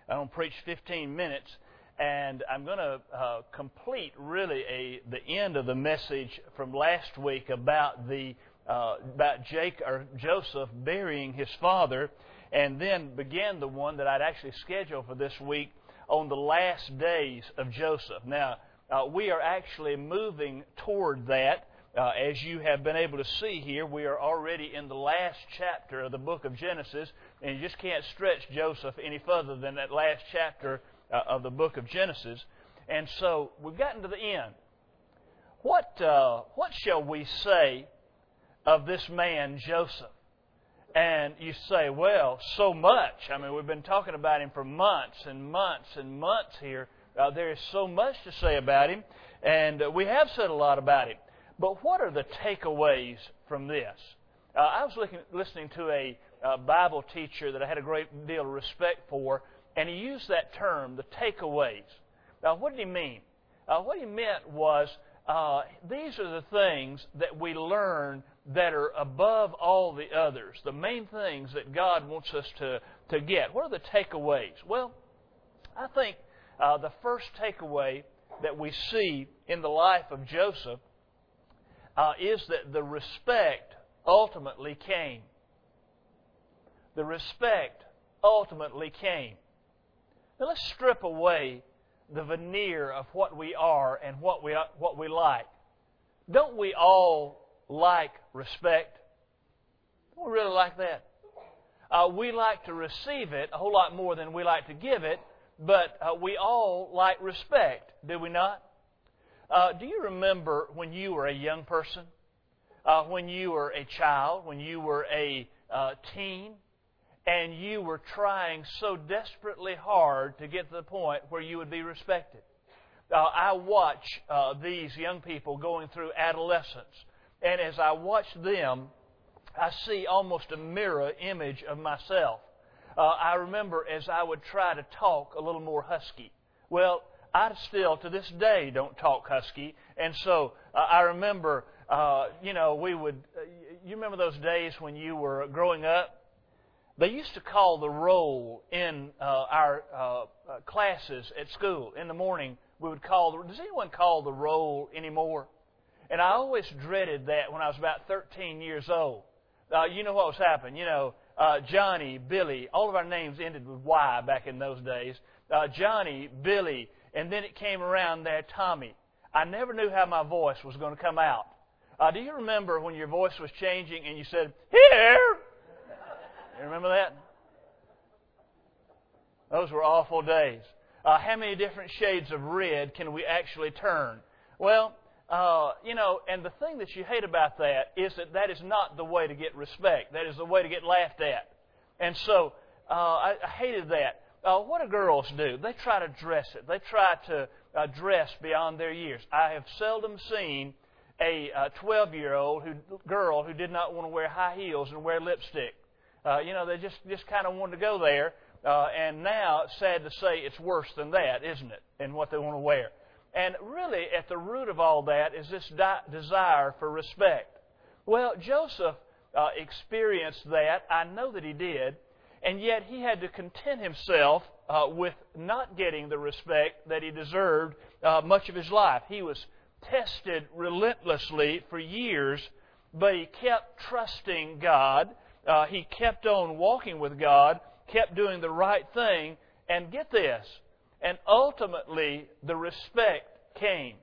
I'm going to preach 15 minutes, and I'm going to complete really the end of the message from last week about Joseph burying his father, and then begin the one that I'd actually scheduled for this week on the last days of Joseph. Now, we are actually moving toward that. As you have been able to see here, we are already in the last chapter of the book of Genesis, and you just can't stretch Joseph any further than that last chapter of the book of Genesis. And so we've gotten to the end. What shall we say of this man, Joseph? And you say, well, so much. I mean, we've been talking about him for months and months and months here. There is so much to say about him, and we have said a lot about him. But what are the takeaways from this? I was listening to a Bible teacher that I had a great deal of respect for, and he used that term, the takeaways. Now, what did he mean? What he meant was these are the things that we learn that are above all the others, the main things that God wants us to get. What are the takeaways? Well, I think the first takeaway that we see in the life of Joseph is that the respect ultimately came. The respect ultimately came. Now let's strip away the veneer of what we are and what we like. Don't we all like respect? Don't we really like that? We like to receive it a whole lot more than we like to give it, but we all like respect, do we not? Do you remember when you were a young person? When you were a child? When you were a teen? And you were trying so desperately hard to get to the point where you would be respected? I watch these young people going through adolescence. And as I watch them, I see almost a mirror image of myself. I remember as I would try to talk a little more husky. Well, I still, to this day, don't talk husky. And so I remember, we would, you remember those days when you were growing up? They used to call the roll in our classes at school. In the morning, we would call, does anyone call the roll anymore? And I always dreaded that when I was about 13 years old. You know what was happening? Johnny, Billy, all of our names ended with Y back in those days. Johnny, Billy, and then it came around there, Tommy. I never knew how my voice was going to come out. Do you remember when your voice was changing and you said, "Here"? You remember that? Those were awful days. How many different shades of red can we actually turn? Well, and the thing that you hate about that is that is not the way to get respect. That is the way to get laughed at. And so I hated that. What do girls do? They try to dress it. They try to dress beyond their years. I have seldom seen a 12-year-old girl who did not want to wear high heels and wear lipstick. They just kind of wanted to go there. And now, it's sad to say, it's worse than that, isn't it, in what they want to wear. And really, at the root of all that is this desire for respect. Well, Joseph experienced that. I know that he did. And yet he had to content himself with not getting the respect that he deserved much of his life. He was tested relentlessly for years, but he kept trusting God. He kept on walking with God, kept doing the right thing, and get this, and ultimately the respect came.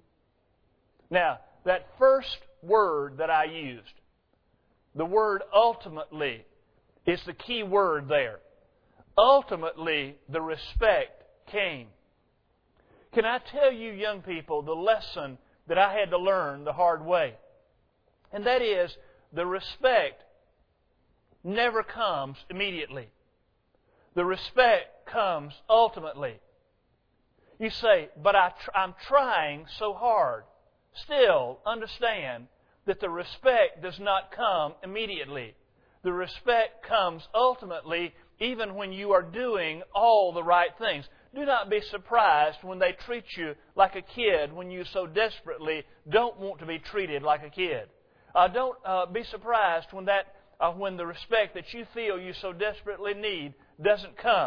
Now, that first word that I used, the word ultimately, is the key word there. Ultimately, the respect came. Can I tell you, young people, the lesson that I had to learn the hard way? And that is, the respect never comes immediately. The respect comes ultimately. You say, but I'm trying so hard. Still, understand that the respect does not come immediately. The respect comes ultimately even when you are doing all the right things. Do not be surprised when they treat you like a kid when you so desperately don't want to be treated like a kid. Don't be surprised when the respect that you feel you so desperately need doesn't come.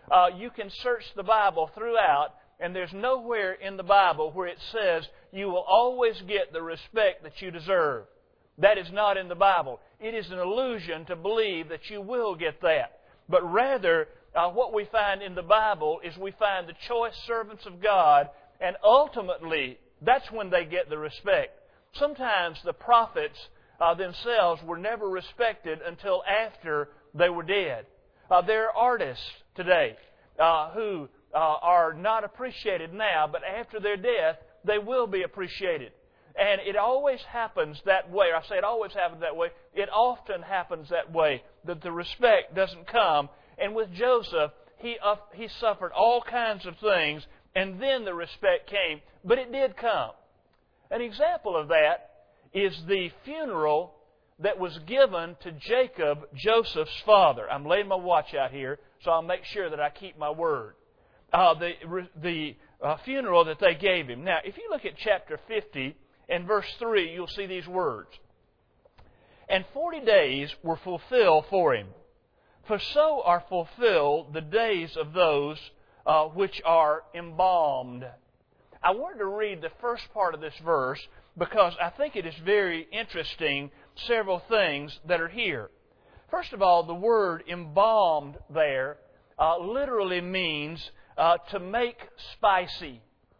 You can search the Bible throughout, and there's nowhere in the Bible where it says you will always get the respect that you deserve. That is not in the Bible. It is an illusion to believe that you will get that. But rather, what we find in the Bible is we find the choice servants of God, and ultimately, that's when they get the respect. Sometimes the prophets themselves were never respected until after they were dead. There are artists today who are not appreciated now, but after their death, they will be appreciated. And it always happens that way. I say it always happens that way. It often happens that way, that the respect doesn't come. And with Joseph, he suffered all kinds of things, and then the respect came. But it did come. An example of that is the funeral that was given to Jacob, Joseph's father. I'm laying my watch out here, so I'll make sure that I keep my word. The funeral that they gave him. Now, if you look at chapter 50 and verse 3, you'll see these words. And 40 days were fulfilled for him, for so are fulfilled the days of those which are embalmed. I wanted to read the first part of this verse because I think it is very interesting, several things that are here. First of all, the word embalmed there literally means to make spicy.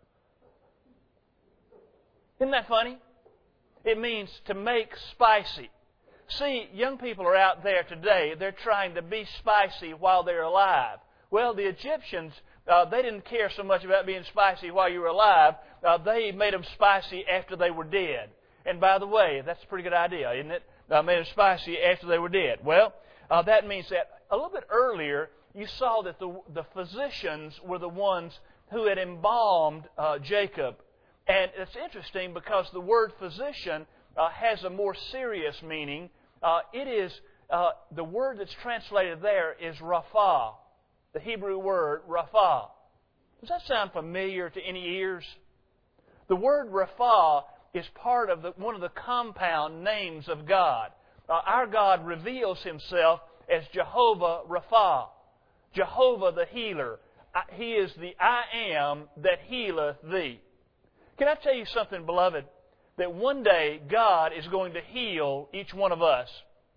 Isn't that funny? It means to make spicy. See, young people are out there today, they're trying to be spicy while they're alive. Well, the Egyptians, they didn't care so much about being spicy while you were alive. They made them spicy after they were dead. And by the way, that's a pretty good idea, isn't it? Made them spicy after they were dead. Well, that means that a little bit earlier, you saw that the physicians were the ones who had embalmed Jacob. And it's interesting because the word physician has a more serious meaning. It is the word that's translated there is Rapha, the Hebrew word Rapha. Does that sound familiar to any ears? The word Rapha is part of one of the compound names of God. Our God reveals Himself as Jehovah Rapha, Jehovah the healer. He is the I am that healeth thee. Can I tell you something, beloved? That one day God is going to heal each one of us.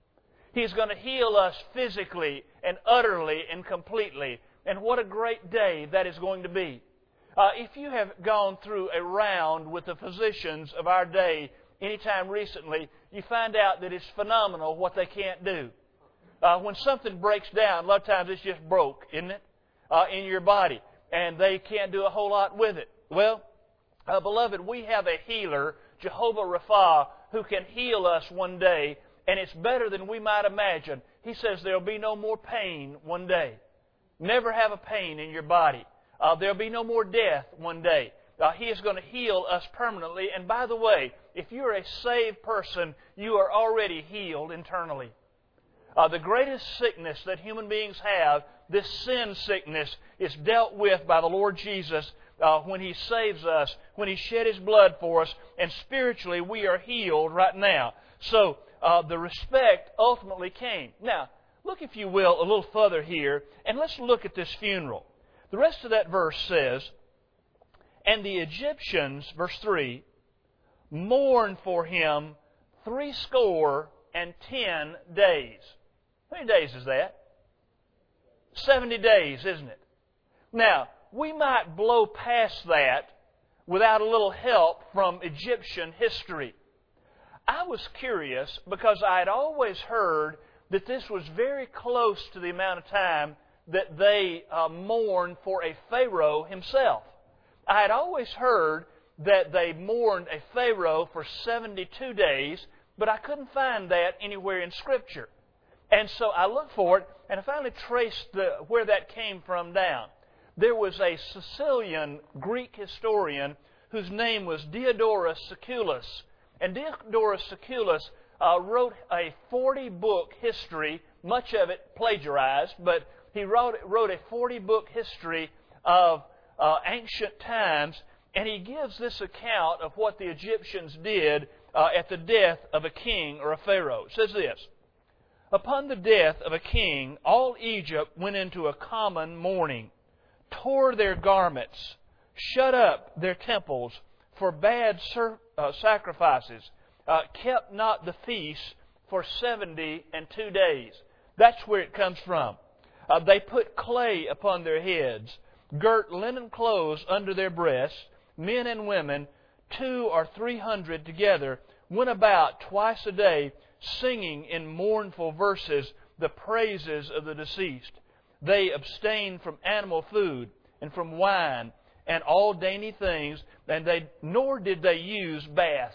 He's going to heal us physically and utterly and completely. And what a great day that is going to be. If you have gone through a round with the physicians of our day anytime recently, you find out that it's phenomenal what they can't do. When something breaks down, a lot of times it's just broke, isn't it? In your body. And they can't do a whole lot with it. Well, beloved, we have a healer, Jehovah Rapha, who can heal us one day, and it's better than we might imagine. He says there'll be no more pain one day. Never have a pain in your body. There'll be no more death one day. He is going to heal us permanently. And by the way, if you're a saved person, you are already healed internally. The greatest sickness that human beings have, this sin sickness, is dealt with by the Lord Jesus when He saves us, when He shed His blood for us, and spiritually we are healed right now. So the respect ultimately came. Now, look, if you will, a little further here, and let's look at this funeral. The rest of that verse says, and the Egyptians, verse 3, mourned for him 70 days. How many days is that? 70 days, isn't it? Now, we might blow past that without a little help from Egyptian history. I was curious because I had always heard that this was very close to the amount of time that they mourned for a Pharaoh himself. I had always heard that they mourned a Pharaoh for 72 days, but I couldn't find that anywhere in Scripture. And so I looked for it, and I finally traced where that came from down. There was a Sicilian Greek historian whose name was Diodorus Siculus. And Diodorus Siculus wrote a 40-book history, much of it plagiarized, but he wrote a 40-book history of ancient times, and he gives this account of what the Egyptians did at the death of a king or a pharaoh. It says this, Upon the death of a king, all Egypt went into a common mourning, tore their garments, shut up their temples, forbade sacrifices, kept not the feast for 72 days. That's where it comes from. They put clay upon their heads, girt linen clothes under their breasts. Men and women, 200 or 300 together, went about twice a day, singing in mournful verses the praises of the deceased. They abstained from animal food and from wine and all dainty things, nor did they use baths.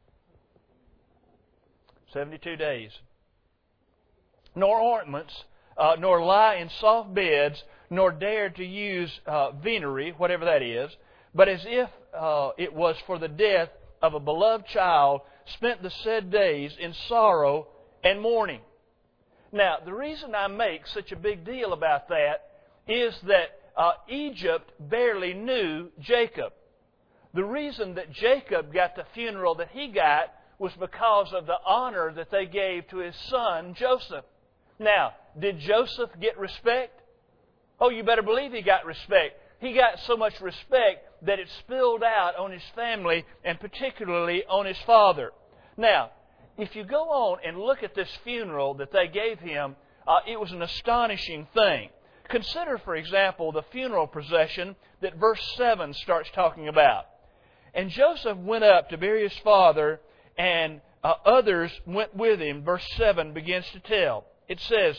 72 days. Nor ornaments, nor lie in soft beds, nor dare to use venery, whatever that is, but as if it was for the death of a beloved child, spent the said days in sorrow and mourning. Now, the reason I make such a big deal about that is that Egypt barely knew Jacob. The reason that Jacob got the funeral that he got was because of the honor that they gave to his son, Joseph. Now, did Joseph get respect? Oh, you better believe he got respect. He got so much respect that it spilled out on his family and particularly on his father. Now, if you go on and look at this funeral that they gave him, it was an astonishing thing. Consider, for example, the funeral procession that verse 7 starts talking about. And Joseph went up to bury his father, and others went with him. Verse 7 begins to tell. It says,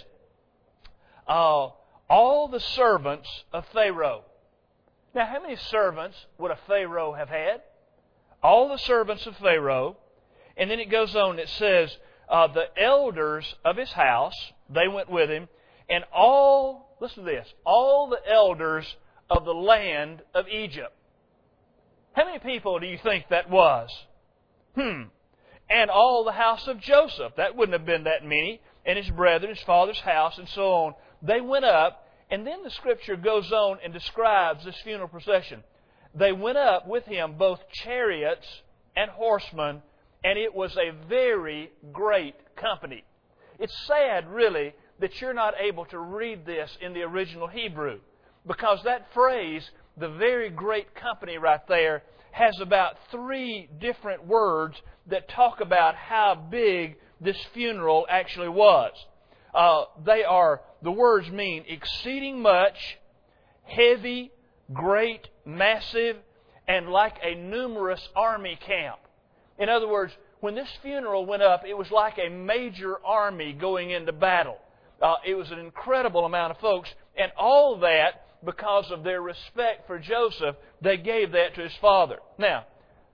all the servants of Pharaoh. Now, how many servants would a Pharaoh have had? All the servants of Pharaoh. And then it goes on, it says, the elders of his house, they went with him, and all, listen to this, all the elders of the land of Egypt. How many people do you think that was? And all the house of Joseph. That wouldn't have been that many. And his brethren, his father's house, and so on. They went up, and then the Scripture goes on and describes this funeral procession. They went up with him both chariots and horsemen, and it was a very great company. It's sad, really, that you're not able to read this in the original Hebrew, because that phrase, the very great company right there, has about 3 different words that talk about how big this funeral actually was. The words mean exceeding much, heavy, great, massive, and like a numerous army camp. In other words, when this funeral went up, it was like a major army going into battle. It was an incredible amount of folks, and all that, because of their respect for Joseph, they gave that to his father. Now,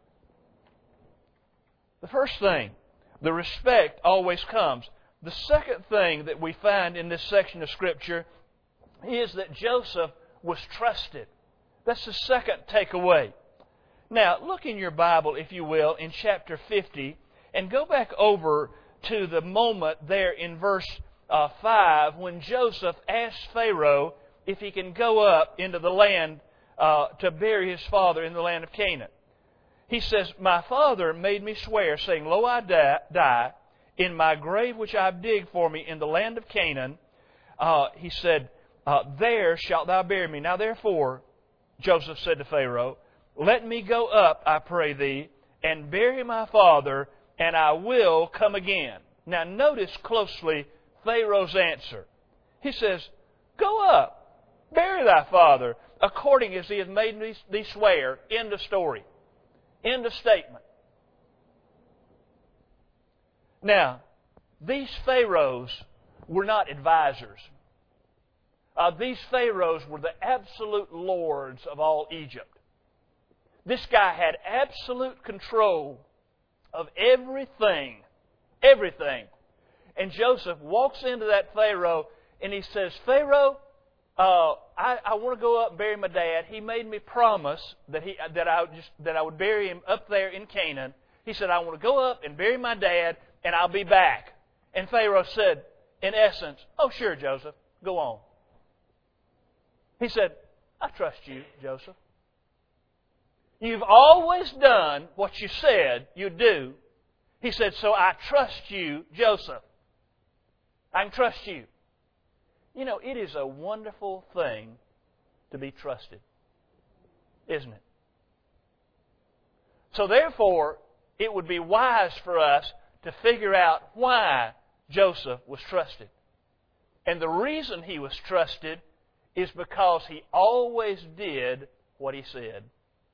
the first thing, the respect always comes. The second thing that we find in this section of Scripture is that Joseph was trusted. That's the second takeaway. Now, look in your Bible, if you will, in chapter 50, and go back over to the moment there in verse 5 when Joseph asked Pharaoh if he can go up into the land to bury his father in the land of Canaan. He says, my father made me swear, saying, Lo, I die in my grave which I have digged for me in the land of Canaan. He said, there shalt thou bury me. Now therefore, Joseph said to Pharaoh, let me go up, I pray thee, and bury my father, and I will come again. Now notice closely Pharaoh's answer. He says, go up, bury thy father, according as he hath made thee swear. End of story. End of statement. Now, these pharaohs were not advisors. These pharaohs were the absolute lords of all Egypt. This guy had absolute control of everything. Everything. And Joseph walks into that Pharaoh and he says, Pharaoh, I want to go up and bury my dad. He made me promise that I would bury him up there in Canaan. He said, I want to go up and bury my dad, and I'll be back. And Pharaoh said, in essence, oh, sure, Joseph, go on. He said, I trust you, Joseph. You've always done what you said you'd do. He said, so I trust you, Joseph. I can trust you. You know, it is a wonderful thing to be trusted, isn't it? So therefore, it would be wise for us to figure out why Joseph was trusted. And the reason he was trusted is because he always did what he said.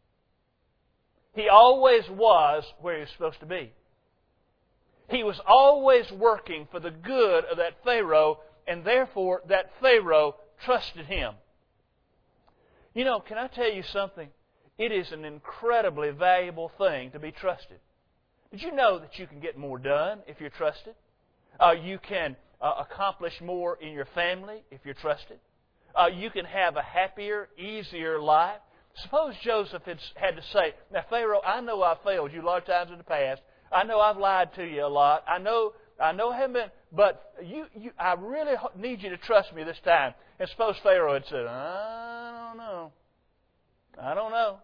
He always was where he was supposed to be. He was always working for the good of that Pharaoh, and therefore that Pharaoh trusted him. You know, can I tell you something? It is an incredibly valuable thing to be trusted. Did you know that you can get more done if you're trusted? You can accomplish more in your family if you're trusted. You can have a happier, easier life. Suppose Joseph had to say, now Pharaoh, I know I've failed you a lot of times in the past. I know I've lied to you a lot. I know I haven't been, but I really need you to trust me this time. And suppose Pharaoh had said, I don't know.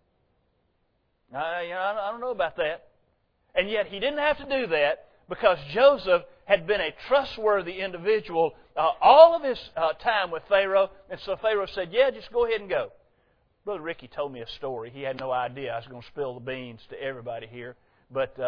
I don't know about that. And yet he didn't have to do that because Joseph had been a trustworthy individual all of his time with Pharaoh. And so Pharaoh said, yeah, just go ahead and go. Brother Ricky told me a story. He had no idea I was going to spill the beans to everybody here. But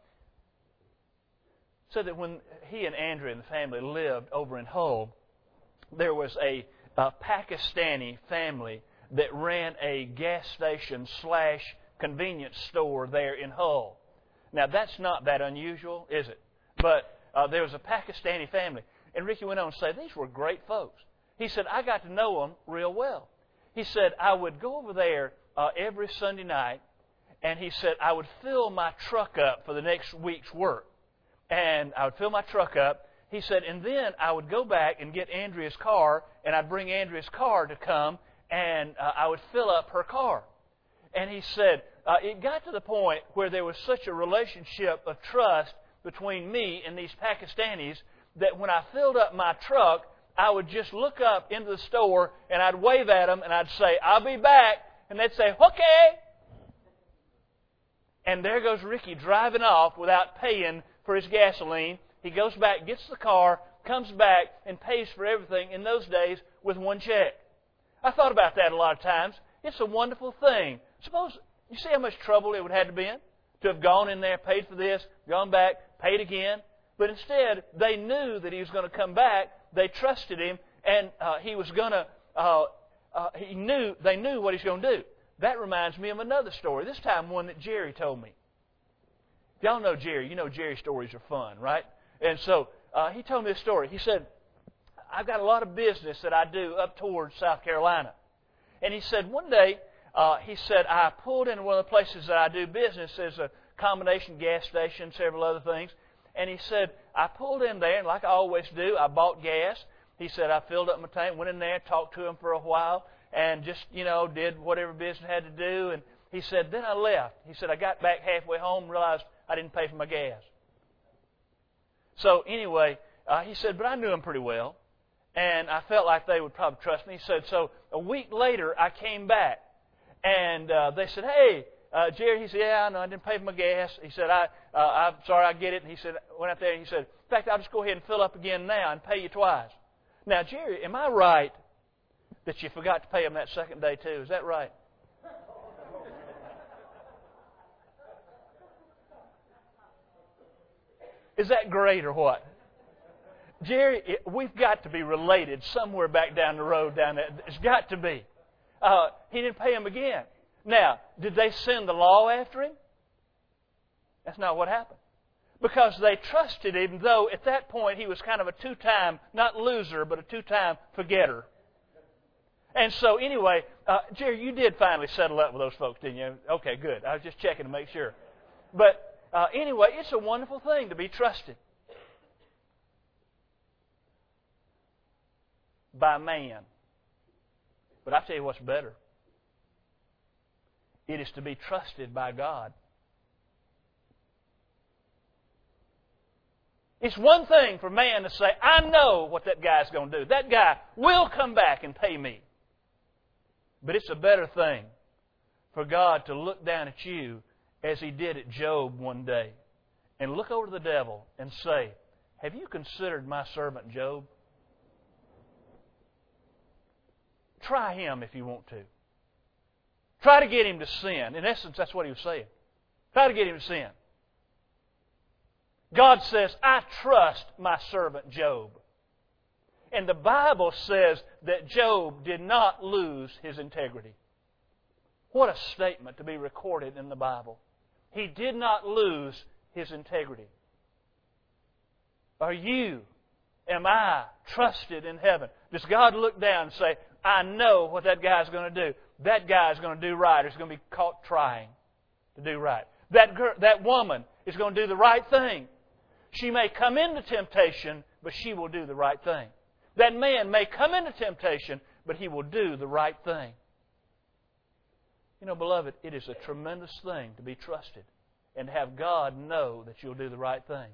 so that when he and Andrea and the family lived over in Hull, there was a Pakistani family that ran a gas station / convenience store there in Hull. Now, that's not that unusual, is it? But there was a Pakistani family. And Ricky went on to say, these were great folks. He said, I got to know them real well. He said, I would go over there every Sunday night, and he said, I would fill my truck up for the next week's work. And I would fill my truck up. He said, and then I would go back and get Andrea's car, and I'd bring Andrea's car to come, and I would fill up her car. And he said, it got to the point where there was such a relationship of trust between me and these Pakistanis that when I filled up my truck, I would just look up into the store and I'd wave at them and I'd say, I'll be back. And they'd say, okay. And there goes Ricky driving off without paying for his gasoline. He goes back, gets the car, comes back, and pays for everything in those days with one check. I thought about that a lot of times. It's a wonderful thing. Suppose, you see how much trouble it would have been to have gone in there, paid for this, gone back, paid again. But instead, they knew that he was going to come back. They trusted him, and he was going to. They knew what he was going to do. That reminds me of another story. This time, one that Jerry told me. Y'all know Jerry. You know Jerry's stories are fun, right? And so he told me this story. He said, "I've got a lot of business that I do up towards South Carolina," and he said one day. He said, I pulled into one of the places that I do business. There's a combination gas station, several other things. And he said, I pulled in there, and like I always do, I bought gas. He said, I filled up my tank, went in there, talked to him for a while, and just, did whatever business I had to do. And he said, then I left. He said, I got back halfway home and realized I didn't pay for my gas. So anyway, he said, but I knew him pretty well, and I felt like they would probably trust me. He said, so a week later, I came back. And they said, hey, Jerry, he said, yeah, I know, I didn't pay for my gas. He said, I'm sorry, I get it. And he said, went out there and he said, in fact, I'll just go ahead and fill up again now and pay you twice. Now, Jerry, am I right that you forgot to pay him that second day too? Is that right? Is that great or what? Jerry, we've got to be related somewhere back down the road down there. It's got to be. He didn't pay him again. Now, did they send the law after him? That's not what happened. Because they trusted him, though at that point he was kind of a two-time, not loser, but a two-time forgetter. And so anyway, Jerry, you did finally settle up with those folks, didn't you? Okay, good. I was just checking to make sure. But anyway, it's a wonderful thing to be trusted by man. But I tell you what's better. It is to be trusted by God. It's one thing for man to say, I know what that guy's going to do. That guy will come back and pay me. But it's a better thing for God to look down at you as He did at Job one day and look over to the devil and say, have you considered my servant Job? Try him if you want to. Try to get him to sin. In essence, that's what he was saying. Try to get him to sin. God says, I trust my servant Job. And the Bible says that Job did not lose his integrity. What a statement to be recorded in the Bible. He did not lose his integrity. Are you, am I trusted in heaven? Does God look down and say, I know what that guy's going to do. That guy's going to do right, or he's going to be caught trying to do right. That woman is going to do the right thing. She may come into temptation, but she will do the right thing. That man may come into temptation, but he will do the right thing. You know, beloved, it is a tremendous thing to be trusted and have God know that you'll do the right thing.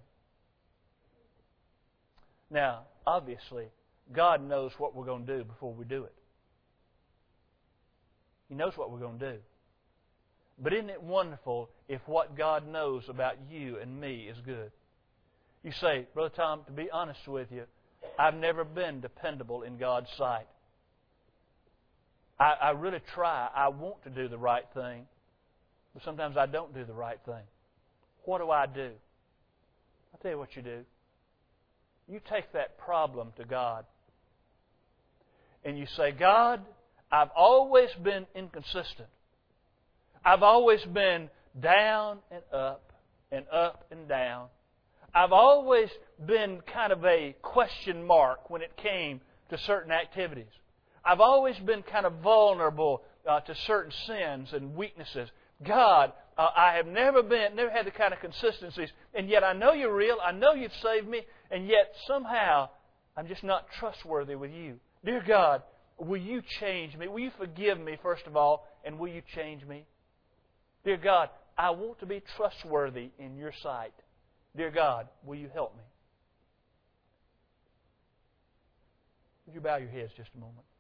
Now, obviously, God knows what we're going to do before we do it. He knows what we're going to do. But isn't it wonderful if what God knows about you and me is good? You say, Brother Tom, to be honest with you, I've never been dependable in God's sight. I really try. I want to do the right thing, but sometimes I don't do the right thing. What do? I'll tell you what you do. You take that problem to God. And you say, God, I've always been inconsistent. I've always been down and up and down. I've always been kind of a question mark when it came to certain activities. I've always been kind of vulnerable to certain sins and weaknesses. God, I have never had the kind of consistencies, and yet I know you're real, I know you've saved me, and yet somehow I'm just not trustworthy with you. Dear God, will you change me? Will you forgive me, first of all, and will you change me? Dear God, I want to be trustworthy in your sight. Dear God, will you help me? Would you bow your heads just a moment?